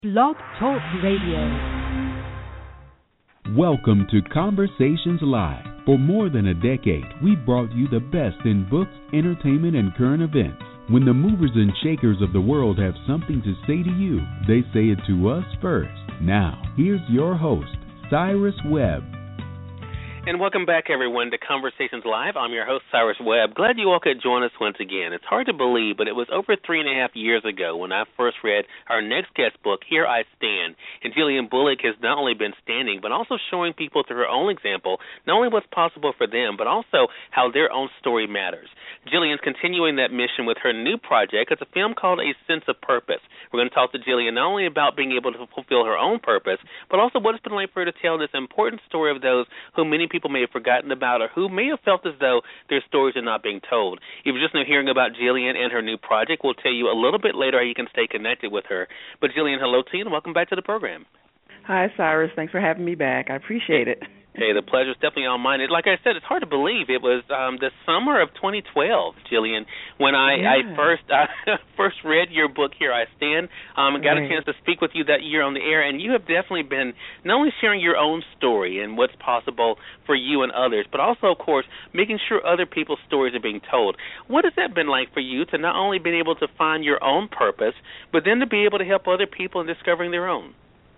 Blog Talk Radio. Welcome to Conversations Live. For more than a decade, we've brought you the best in books, entertainment, and current events. When the movers and shakers of the world have something to say to you, they say it to us first. Now, here's your host, Cyrus Webb. And welcome back, everyone, to Conversations Live. I'm your host, Cyrus Webb. Glad you all could join us once again. It's hard to believe, but it was over 3.5 years ago when I first read our next guest book, Here I Stand. And Jillian Bullock has not only been standing, but also showing people through her own example, not only what's possible for them, but also how their own story matters. Jillian's continuing that mission with her new project. It's a film called A Sense of Purpose. We're going to talk to Jillian not only about being able to fulfill her own purpose, but also what it's been like for her to tell this important story of those who many people may have forgotten about or who may have felt as though their stories are not being told. If you're just now hearing about Jillian and her new project, we'll tell you a little bit later how you can stay connected with her. But Jillian, hello to you and welcome back to the program. Hi, Cyrus. Thanks for having me back. I appreciate it. Hey, the pleasure's definitely all mine. Like I said, it's hard to believe. It was the summer of 2012, Jillian, when I first read your book, Here I Stand, and got a chance to speak with you that year on the air. And you have definitely been not only sharing your own story and what's possible for you and others, but also, of course, making sure other people's stories are being told. What has that been like for you to not only be able to find your own purpose, but then to be able to help other people in discovering their own?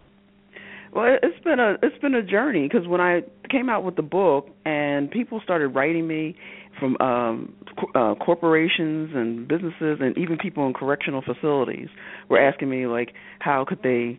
Well, it's been a journey because when I came out with the book and people started writing me from corporations and businesses and even people in correctional facilities were asking me, like, how could they,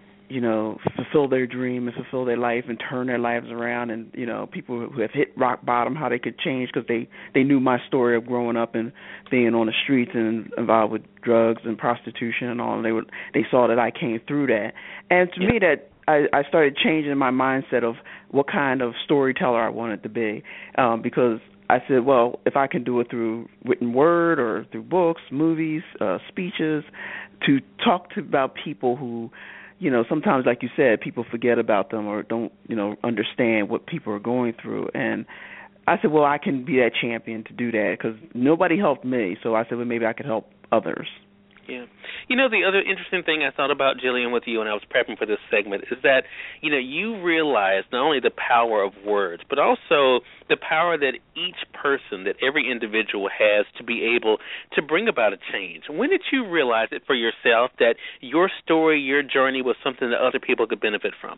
fulfill their dream and fulfill their life and turn their lives around, and, people who have hit rock bottom, how they could change because they knew my story of growing up and being on the streets and involved with drugs and prostitution and all, and they saw that I came through that. And to me, that I started changing my mindset of what kind of storyteller I wanted to be, because I said, well, if I can do it through written word or through books, movies, speeches, to talk about people who, sometimes, like you said, people forget about them or don't, understand what people are going through. And I said, well, I can be that champion to do that because nobody helped me. So I said, well, maybe I could help others. Yeah. The other interesting thing I thought about, Jillian, with you when I was prepping for this segment is that, you realize not only the power of words, but also the power that each person, that every individual has to be able to bring about a change. When did you realize it for yourself that your story, your journey was something that other people could benefit from?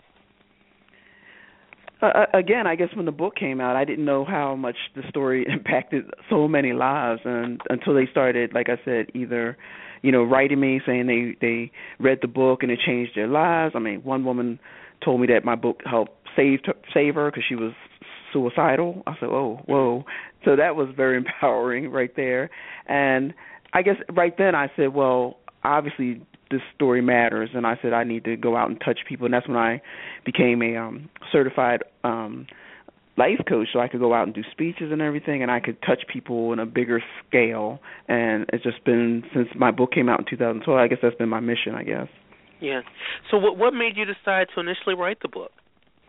Again, I guess when the book came out, I didn't know how much the story impacted so many lives, and until they started, like I said, either writing me saying they read the book and it changed their lives. I mean, one woman told me that my book helped save her because she was suicidal. I said, oh, whoa. So that was very empowering right there. And I guess right then I said, well, obviously this story matters, and I said I need to go out and touch people, and that's when I became a certified life coach, so I could go out and do speeches and everything, and I could touch people in a bigger scale. And it's just been, since my book came out in 2012, I guess that's been my mission, I guess. Yeah. So what made you decide to initially write the book?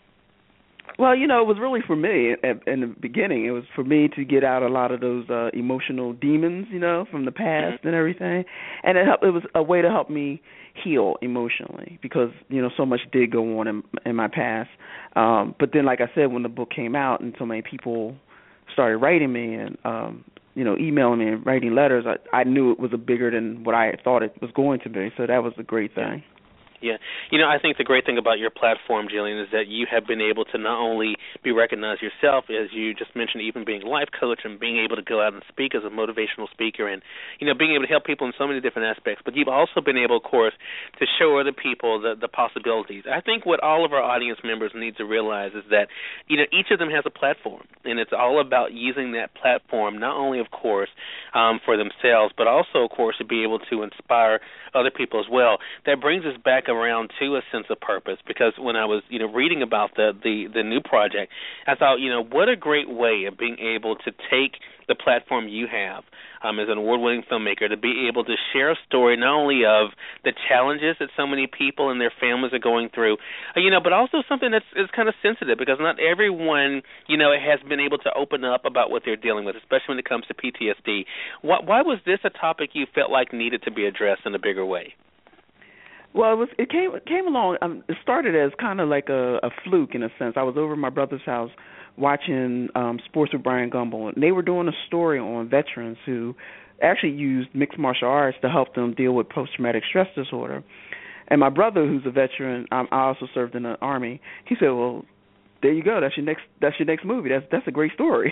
Well, it was really for me in the beginning. It was for me to get out a lot of those emotional demons, from the past and everything. And it was a way to help me heal emotionally because, so much did go on in my past. But then, like I said, when the book came out and so many people started writing me and, emailing me and writing letters, I knew it was bigger than what I thought it was going to be. So that was a great thing. Yeah. I think the great thing about your platform, Jillian, is that you have been able to not only be recognized yourself, as you just mentioned, even being a life coach and being able to go out and speak as a motivational speaker and, being able to help people in so many different aspects, but you've also been able, of course, to show other people the possibilities. I think what all of our audience members need to realize is that, each of them has a platform, and it's all about using that platform not only, of course, for themselves, but also, of course, to be able to inspire other people as well. That brings us back around to a sense of purpose, because when I was reading about the new project, I thought, what a great way of being able to take the platform you have as an award-winning filmmaker to be able to share a story not only of the challenges that so many people and their families are going through, but also something that's is kind of sensitive, because not everyone, has been able to open up about what they're dealing with, especially when it comes to PTSD. Why was this a topic you felt like needed to be addressed in a bigger way? Well, it came along. It started as kind of like a fluke in a sense. I was over at my brother's house watching Sports with Brian Gumbel, and they were doing a story on veterans who actually used mixed martial arts to help them deal with post-traumatic stress disorder. And my brother, who's a veteran, I also served in the Army. He said, "Well, there you go. That's your next movie. That's a great story."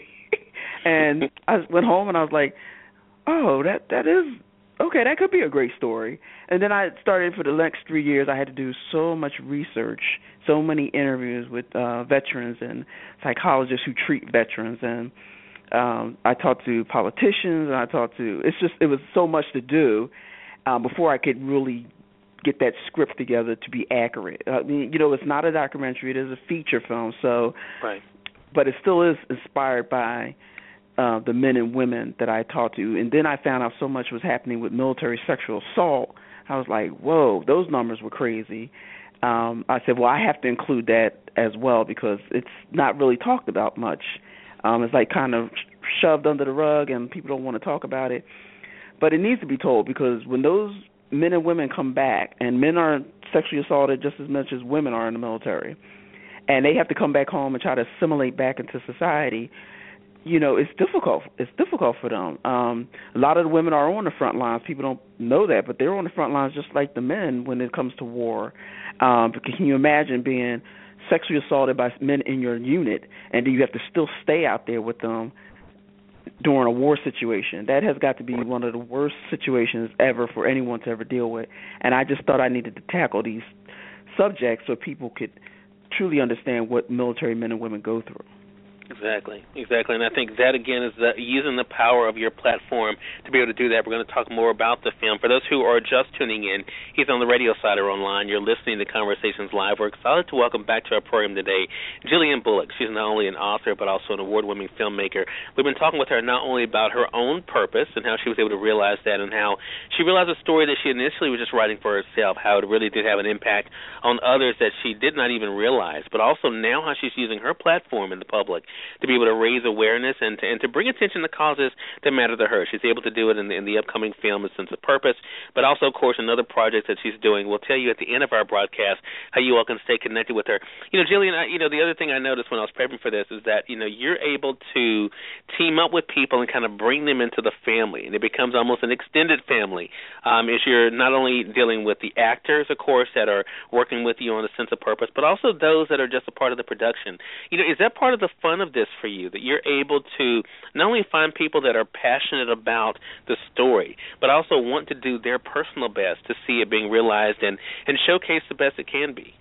And I went home and I was like, "Oh, that is." Okay, that could be a great story. And then I started for the next 3 years. I had to do so much research, so many interviews with veterans and psychologists who treat veterans. And I talked to politicians, and it was so much to do before I could really get that script together to be accurate. I mean, it's not a documentary. It is a feature film. So, right. But it still is inspired by the men and women that I talked to. And then I found out so much was happening with military sexual assault. I was like, whoa, those numbers were crazy. I said, well, I have to include that as well because it's not really talked about much. It's like kind of shoved under the rug and people don't want to talk about it. But it needs to be told because when those men and women come back, and men are sexually assaulted just as much as women are in the military, and they have to come back home and try to assimilate back into society, it's difficult. It's difficult for them. A lot of the women are on the front lines. People don't know that, but they're on the front lines just like the men when it comes to war. Because can you imagine being sexually assaulted by men in your unit, and then you have to still stay out there with them during a war situation? That has got to be one of the worst situations ever for anyone to ever deal with. And I just thought I needed to tackle these subjects so people could truly understand what military men and women go through. Exactly. And I think that, again, is using the power of your platform to be able to do that. We're going to talk more about the film. For those who are just tuning in, he's on the radio side or online. You're listening to Conversations Live. We're excited to welcome back to our program today Jillian Bullock. She's not only an author but also an award-winning filmmaker. We've been talking with her not only about her own purpose and how she was able to realize that and how she realized a story that she initially was just writing for herself, how it really did have an impact on others that she did not even realize, but also now how she's using her platform in the public to be able to raise awareness and to bring attention to causes that matter to her. She's able to do it in the upcoming film, A Sense of Purpose, but also, of course, another project that she's doing. We'll tell you at the end of our broadcast how you all can stay connected with her. Jillian, the other thing I noticed when I was prepping for this is that, you're able to team up with people and kind of bring them into the family, and it becomes almost an extended family as you're not only dealing with the actors, of course, that are working with you on A Sense of Purpose, but also those that are just a part of the production. Is that part of the fun of this for you, that you're able to not only find people that are passionate about the story, but also want to do their personal best to see it being realized and showcase the best it can be?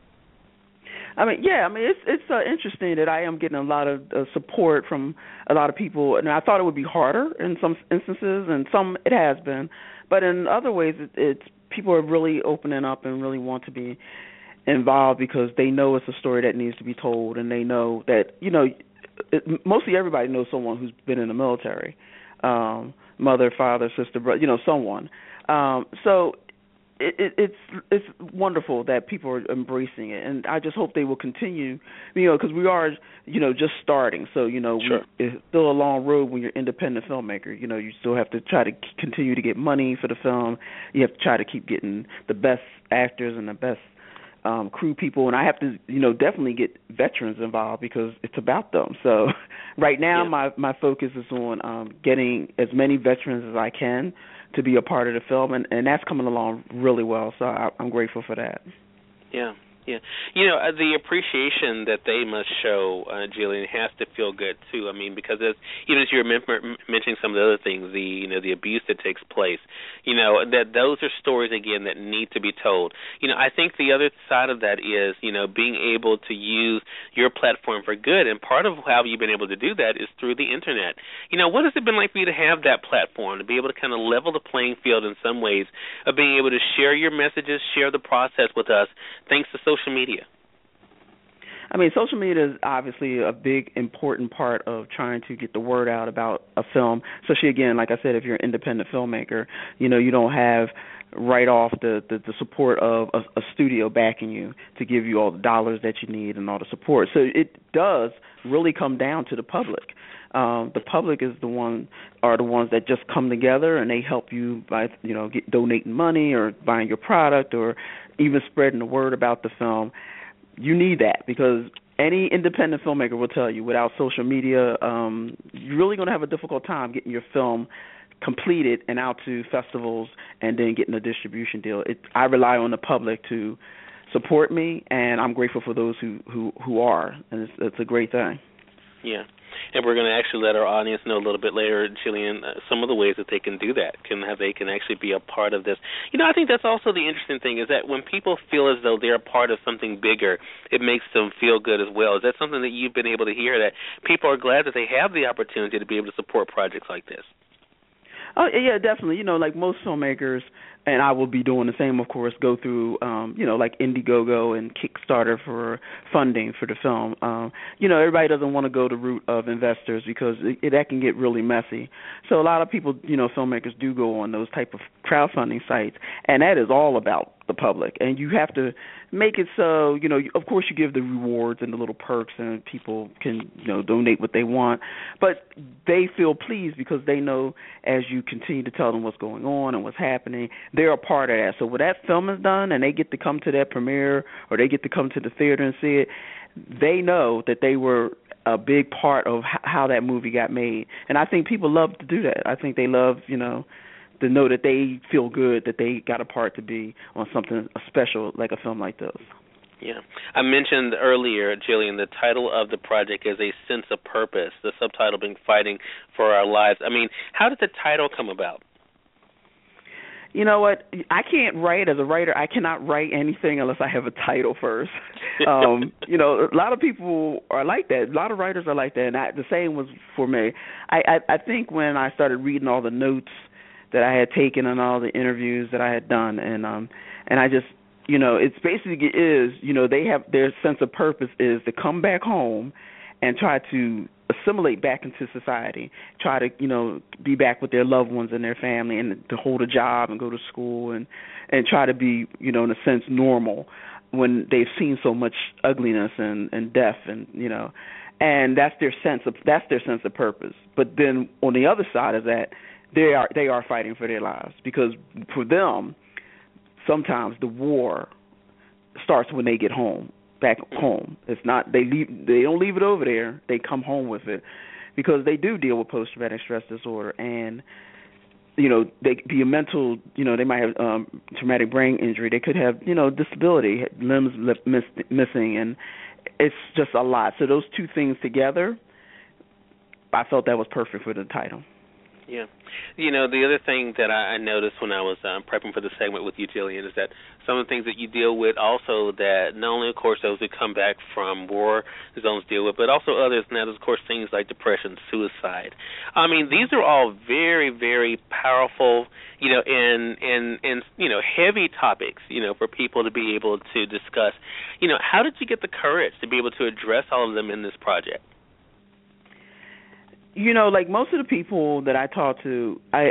It's interesting that I am getting a lot of support from a lot of people, and I thought it would be harder in some instances, and some it has been, but in other ways, it's people are really opening up and really want to be involved because they know it's a story that needs to be told, and they know that mostly everybody knows someone who's been in the military, mother, father, sister, brother, someone. So it's wonderful that people are embracing it, and I just hope they will continue, because we are, just starting. So, sure. It's still a long road when you're an independent filmmaker. You still have to try to continue to get money for the film. You have to try to keep getting the best actors and the best crew people, and I have to, definitely get veterans involved because it's about them. So right now my focus is on getting as many veterans as I can to be a part of the film, and that's coming along really well, so I'm grateful for that. Yeah. Yeah, the appreciation that they must show, Jillian, has to feel good too. Because as you were mentioning some of the other things, the abuse that takes place, that those are stories again that need to be told. I think the other side of that is, being able to use your platform for good, and part of how you've been able to do that is through the internet. What has it been like for you to have that platform, to be able to kind of level the playing field in some ways of being able to share your messages, share the process with us, thanks to social media? Social media is obviously a big, important part of trying to get the word out about a film, especially, again, like I said, if you're an independent filmmaker, you don't have right off the support of a studio backing you to give you all the dollars that you need and all the support. So it does really come down to the public. The public are the ones that just come together and they help you by donating money or buying your product or even spreading the word about the film. You need that because any independent filmmaker will tell you without social media, you're really going to have a difficult time getting your film completed and out to festivals and then getting a distribution deal. I rely on the public to support me, and I'm grateful for those who are, and it's a great thing. Yeah, and we're going to actually let our audience know a little bit later, Jillian, some of the ways that they can do that, they can actually be a part of this. I think that's also the interesting thing is that when people feel as though they're a part of something bigger, it makes them feel good as well. Is that something that you've been able to hear, that people are glad that they have the opportunity to be able to support projects like this? Oh, yeah, definitely. Like most filmmakers, and I will be doing the same, of course, go through, like Indiegogo and Kickstarter for funding for the film. Everybody doesn't want to go the route of investors because that can get really messy. So a lot of people, filmmakers do go on those type of crowdfunding sites, and that is all about the public. And you have to make it so, of course you give the rewards and the little perks and people can, donate what they want, but they feel pleased because they know as you continue to tell them what's going on and what's happening, they're a part of that. So when that film is done and they get to come to that premiere or they get to come to the theater and see it, they know that they were a big part of how that movie got made. And I think people love to do that. I think they love, to know that they feel good that they got a part to be on something special like a film like this. Yeah. I mentioned earlier, Jillian, the title of the project is A Sense of Purpose, the subtitle being Fighting for Our Lives. How did the title come about? You know what? I can't write as a writer. I cannot write anything unless I have a title first. A lot of people are like that. A lot of writers are like that, and the same was for me. I think when I started reading all the notes that I had taken and all the interviews that I had done, and I just, it's basically they have their sense of purpose is to come back home and try to assimilate back into society, try to, be back with their loved ones and their family and to hold a job and go to school and try to be, in a sense, normal when they've seen so much ugliness and death and, and that's their sense of purpose. But then on the other side of that, they are fighting for their lives because for them, sometimes the war starts when they get home, back home. It's not they don't leave it over there. They come home with it because they do deal with post-traumatic stress disorder and they could be a mental. They might have traumatic brain injury. They could have disability, limbs missing, and it's just a lot. So those two things together, I felt that was perfect for the title. Yeah. The other thing that I noticed when I was prepping for the segment with you, Jillian, is that some of the things that you deal with also that not only, of course, those who come back from war zones deal with, but also others, and that is, of course, things like depression, suicide. These are all very, very powerful, and heavy topics, for people to be able to discuss. How did you get the courage to be able to address all of them in this project? Like most of the people that I talk to, they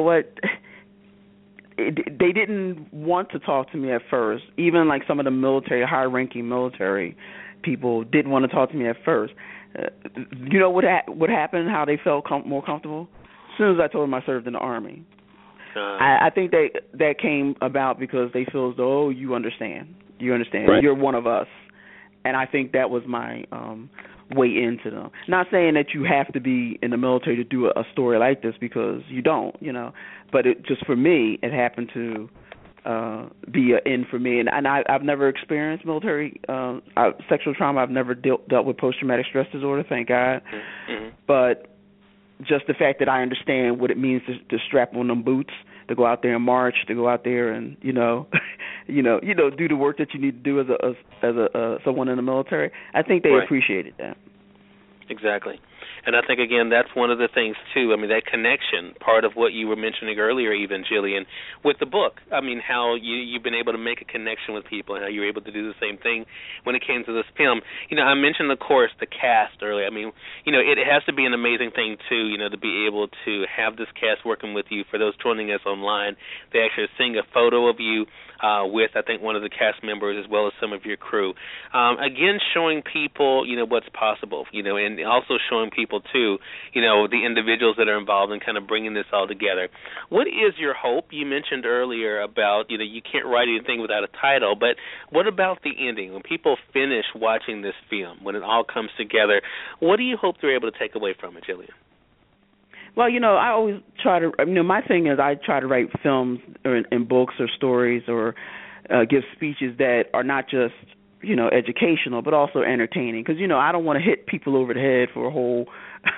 didn't want to talk to me at first. Even like some of the high-ranking military people didn't want to talk to me at first. What happened, how they felt more comfortable? As soon as I told them I served in the Army. I think that came about because they feel as though, you understand. Right. You're one of us. And I think that was my way into them. Not saying that you have to be in the military to do a story like this because you don't, but it just for me, it happened to be an end for me. And I've never experienced military sexual trauma. I've never dealt with post-traumatic stress disorder, thank God. Mm-hmm. But just the fact that I understand what it means to strap on them boots, to go out there and march, to go out there and do the work that you need to do as a someone in the military. I think they appreciated that. Exactly. And I think, again, that's one of the things, too. That connection, part of what you were mentioning earlier even, Jillian, with the book. How you've been able to make a connection with people and how you were able to do the same thing when it came to this film. I mentioned, of course, the cast earlier. It has to be an amazing thing, too, to be able to have this cast working with you. For those joining us online, they actually are seeing a photo of you with, I think, one of the cast members as well as some of your crew. Again, showing people, what's possible, and also showing people, too, the individuals that are involved in kind of bringing this all together. What is your hope? You mentioned earlier about, you can't write anything without a title, but what about the ending? When people finish watching this film, when it all comes together, what do you hope they're able to take away from it, Jillian? Well, I always try to, my thing is I try to write films and books or stories or give speeches that are not just, educational, but also entertaining. Because, I don't want to hit people over the head for a whole,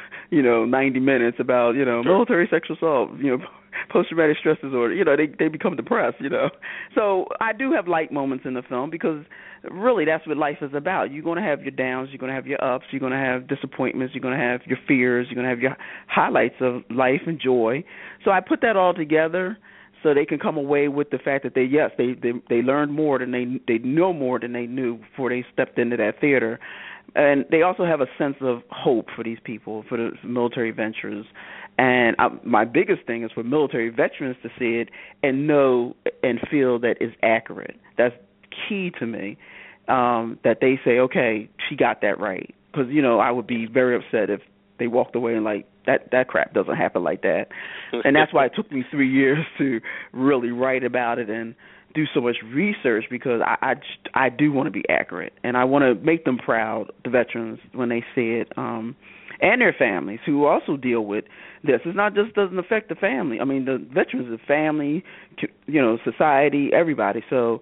90 minutes about, military sexual assault, post-traumatic stress disorder. They become depressed, So I do have light moments in the film because really that's what life is about. You're going to have your downs, you're going to have your ups, you're going to have disappointments, you're going to have your fears, you're going to have your highlights of life and joy. So I put that all together so they can come away with the fact that they learned more than they know more than they knew before they stepped into that theater. And they also have a sense of hope for these people, for the military veterans. And my biggest thing is for military veterans to see it and know and feel that it's accurate. That's key to me, that they say, okay, she got that right. Because, I would be very upset if they walked away and like, that crap doesn't happen like that. And that's why it took me 3 years to really write about it and do so much research, because I do want to be accurate, and I want to make them proud, the veterans, when they see it, and their families who also deal with this. It's not just doesn't affect the family. I mean, the veterans, the family, society, everybody. So,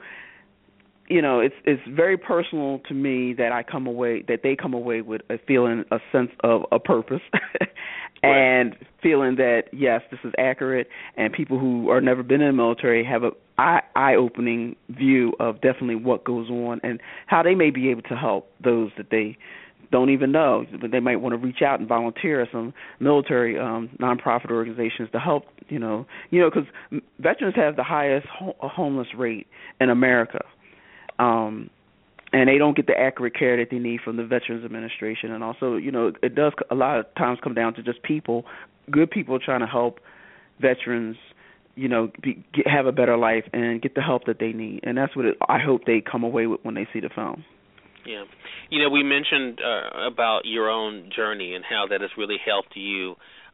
it's very personal to me that they come away with a feeling, a sense of a purpose, and feeling that yes, this is accurate, and people who are never been in the military have a eye-opening view of definitely what goes on and how they may be able to help those that they don't even know, but they might want to reach out and volunteer at some military nonprofit organizations to help. Because veterans have the highest homeless rate in America. And they don't get the accurate care that they need from the Veterans Administration. And also, it does a lot of times come down to just good people trying to help veterans, have a better life and get the help that they need. And that's what I hope they come away with when they see the film. Yeah. We mentioned about your own journey and how that has really helped you,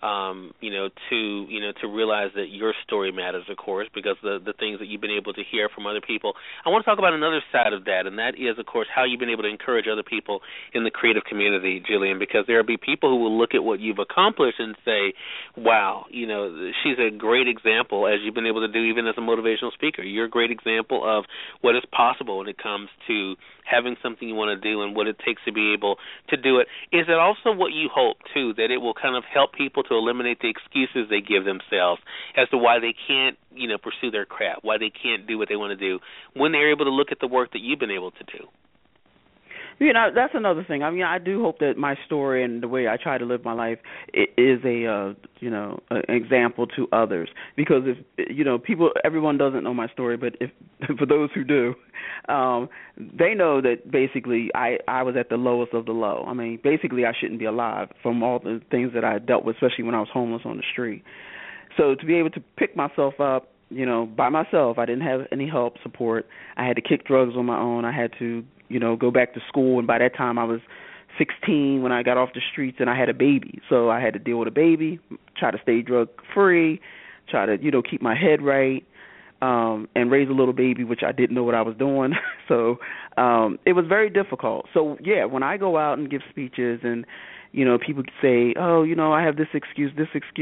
to realize that your story matters, of course, because the things that you've been able to hear from other people. I want to talk about another side of that, and that is, of course, how you've been able to encourage other people in the creative community, Jillian, because there will be people who will look at what you've accomplished and say, wow, she's a great example, as you've been able to do even as a motivational speaker. You're a great example of what is possible when it comes to having something you want to do and what it takes to be able to do it. Is it also what you hope, too, that it will kind of help people to eliminate the excuses they give themselves as to why they can't, pursue their craft, why they can't do what they want to do, when they're able to look at the work that you've been able to do? That's another thing. I mean, I do hope that my story and the way I try to live my life is an example to others. Because if everyone doesn't know my story, but for those who do, they know that basically I was at the lowest of the low. I mean, basically I shouldn't be alive from all the things that I dealt with, especially when I was homeless on the street. So to be able to pick myself up, by myself, I didn't have any help, support. I had to kick drugs on my own. I had to, go back to school. And by that time I was 16 when I got off the streets, and I had a baby. So I had to deal with a baby, try to stay drug-free, try to, keep my head right, and raise a little baby, which I didn't know what I was doing. So it was very difficult. So, yeah, when I go out and give speeches and, people say, oh, I have this excuse,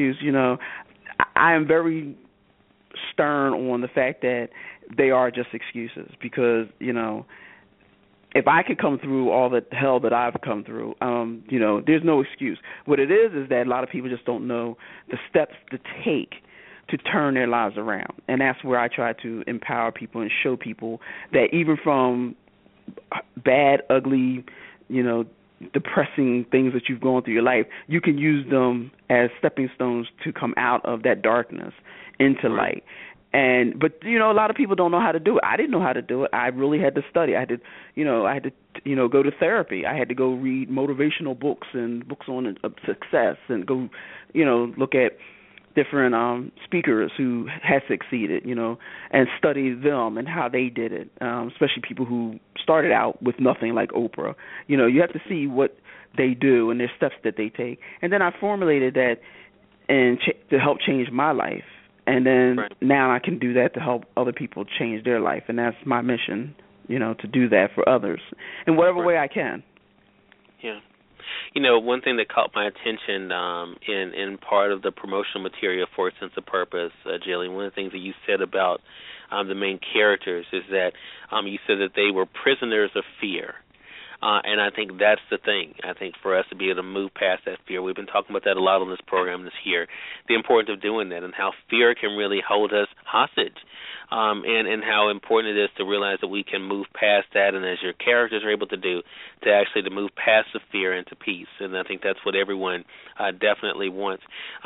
I am very stern on the fact that they are just excuses, because, if I could come through all the hell that I've come through, there's no excuse. What it is that a lot of people just don't know the steps to take to turn their lives around. And that's where I try to empower people and show people that even from bad, ugly, depressing things that you've gone through your life, you can use them as stepping stones to come out of that darkness into light. But a lot of people don't know how to do it. I didn't know how to do it. I really had to study. I had to go to therapy. I had to go read motivational books and books on success, and go look at different speakers who had succeeded, and study them and how they did it, especially people who started out with nothing like Oprah. You have to see what they do and their steps that they take. And then I formulated that to help change my life. And then now I can do that to help other people change their life. And that's my mission, to do that for others in whatever way I can. Yeah. One thing that caught my attention in part of the promotional material for A Sense of Purpose, Jillian, one of the things that you said about the main characters is that you said that they were prisoners of fear. And I think that's the thing. I think for us to be able to move past that fear, we've been talking about that a lot on this program this year, the importance of doing that and how fear can really hold us hostage. And how important it is to realize that we can move past that, and as your characters are able to do, to move past the fear into peace. And I think that's what everyone definitely wants.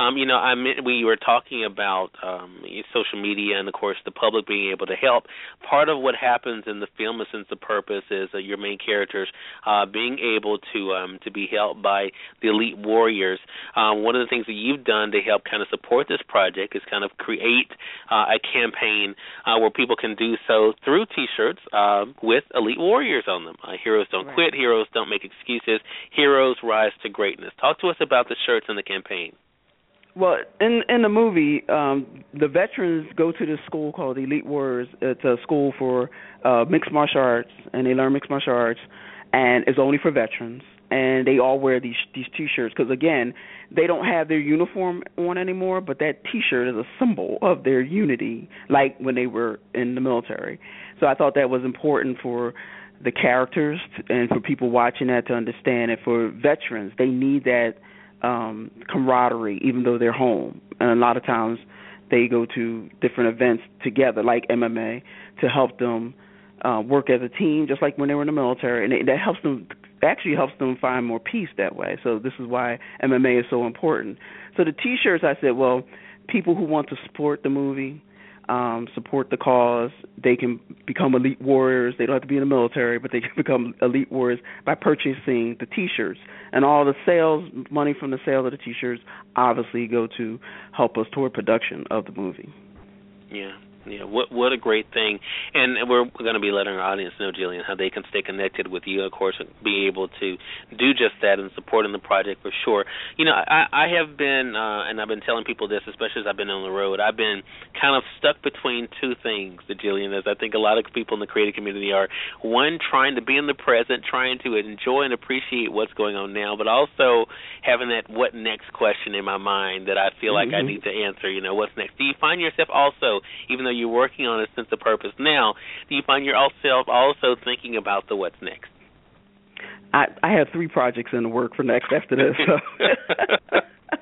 We were talking about social media and, of course, the public being able to help. Part of what happens in the film, A Sense of Purpose, is that your main characters being able to be helped by the elite warriors. One of the things that you've done to help kind of support this project is kind of create a campaign where people can do so through T-shirts with elite warriors on them. Heroes don't quit, heroes don't make excuses, heroes rise to greatness. Talk to us about the shirts and the campaign. Well, in the movie, the veterans go to this school called Elite Warriors. It's a school for mixed martial arts, and they learn mixed martial arts, and it's only for veterans. And they all wear these T-shirts because, again, they don't have their uniform on anymore, but that T-shirt is a symbol of their unity, like when they were in the military. So I thought that was important for the characters and for people watching that to understand. And for veterans, they need that camaraderie, even though they're home. And a lot of times they go to different events together, like MMA, to help them work as a team, just like when they were in the military. And that helps them find more peace that way. So this is why MMA is so important. So the T-shirts, I said, well, people who want to support the movie, support the cause, they can become elite warriors. They don't have to be in the military, but they can become elite warriors by purchasing the T-shirts. And all the money from the sale of the T-shirts obviously go to help us toward production of the movie. Yeah. Yeah, what a great thing. And we're going to be letting our audience know, Jillian, how they can stay connected with you, of course, and be able to do just that and supporting the project for sure. I have been, and I've been telling people this, especially as I've been on the road, I've been kind of stuck between two things, Jillian, as I think a lot of people in the creative community are. One, trying to be in the present, trying to enjoy and appreciate what's going on now, but also having that what next question in my mind that I feel like I need to answer, what's next. Do you find yourself also, even though you're working on A Sense of Purpose now, do you find yourself also thinking about the what's next? I have 3 projects in the work for next after this. So.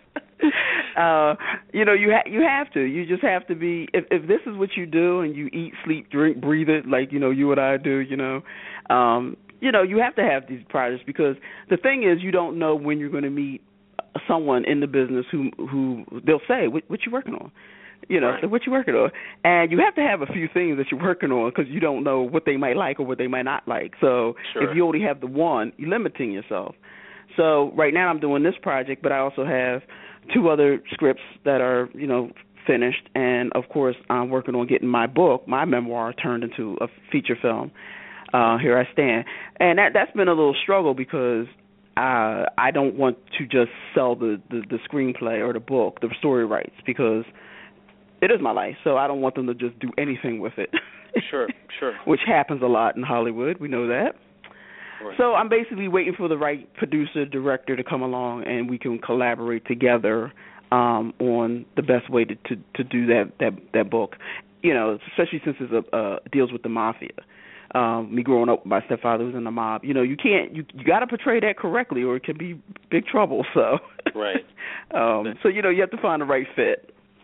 You have to. You just have to be. If this is what you do and you eat, sleep, drink, breathe it, like you and I do, you have to have these projects because the thing is, you don't know when you're going to meet someone in the business who they'll say, "What you working on?" What you working on? And you have to have a few things that you're working on because you don't know what they might like or what they might not like. So if you only have the one, you're limiting yourself. So right now I'm doing this project, but I also have 2 other scripts that are, finished. And, of course, I'm working on getting my book, my memoir, turned into a feature film. Here I stand. And that's been a little struggle because I don't want to just sell the screenplay or the book, the story rights, because it is my life, so I don't want them to just do anything with it. Sure. Which happens a lot in Hollywood. We know that. Right. So I'm basically waiting for the right producer, director to come along, and we can collaborate together on the best way to do that book. Especially since it deals with the mafia. Me growing up, my stepfather was in the mob. You got to portray that correctly, or it can be big trouble. So right. So you have to find the right fit.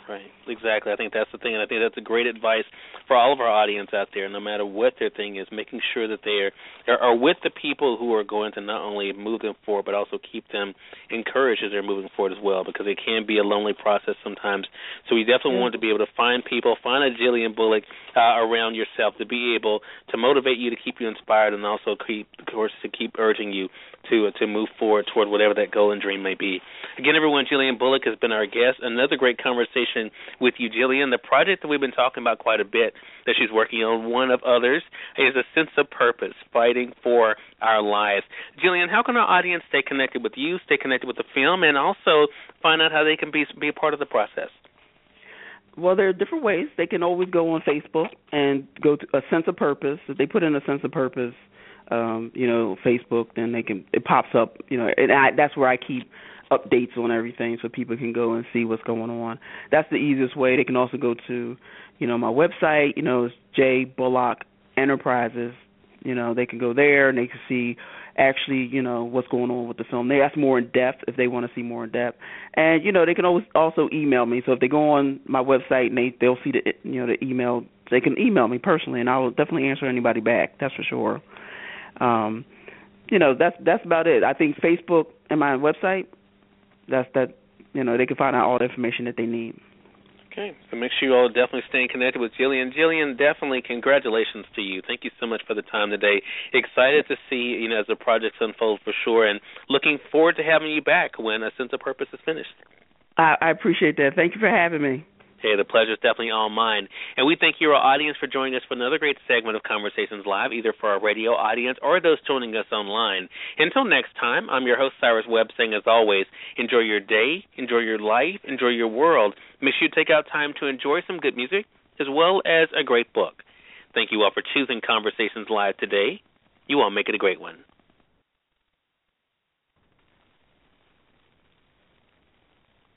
Right, exactly. I think that's the thing, and I think that's a great advice for all of our audience out there, no matter what their thing is, making sure that they are with the people who are going to not only move them forward, but also keep them encouraged as they're moving forward as well, because it can be a lonely process sometimes. So we definitely want to be able to find people, find a Jillian Bullock around yourself to be able to motivate you, to keep you inspired, and also keep, of course, to keep urging you to move forward toward whatever that goal and dream may be. Again, everyone, Jillian Bullock has been our guest. Another great conversation with you, Jillian. The project that we've been talking about quite a bit that she's working on, one of others, is A Sense of Purpose, Fighting for Our Lives. Jillian, how can our audience stay connected with you, stay connected with the film, and also find out how they can be a part of the process? Well, there are different ways. They can always go on Facebook and go to A Sense of Purpose. If they put in A Sense of Purpose, Facebook, then it pops up, and that's where I keep updates on everything so people can go and see what's going on. That's the easiest way. They can also go to, my website, it's J Bullock Enterprises. They can go there and they can see actually, what's going on with the film. That's more in depth if they want to see more in depth. And, they can always also email me. So if they go on my website and they'll see the email, they can email me personally, and I will definitely answer anybody back. That's for sure. That's about it. I think Facebook and my website, they can find out all the information that they need. Okay, so make sure you all definitely stay connected with Jillian. Jillian, definitely congratulations to you. Thank you so much for the time today. Excited to see, as the projects unfold for sure, and looking forward to having you back when A Sense of Purpose is finished. I appreciate that. Thank you for having me. Hey, the pleasure is definitely all mine. And we thank you, our audience, for joining us for another great segment of Conversations Live, either for our radio audience or those tuning us online. Until next time, I'm your host, Cyrus Webb, saying, as always, enjoy your day, enjoy your life, enjoy your world. Make sure you take out time to enjoy some good music as well as a great book. Thank you all for choosing Conversations Live today. You all make it a great one.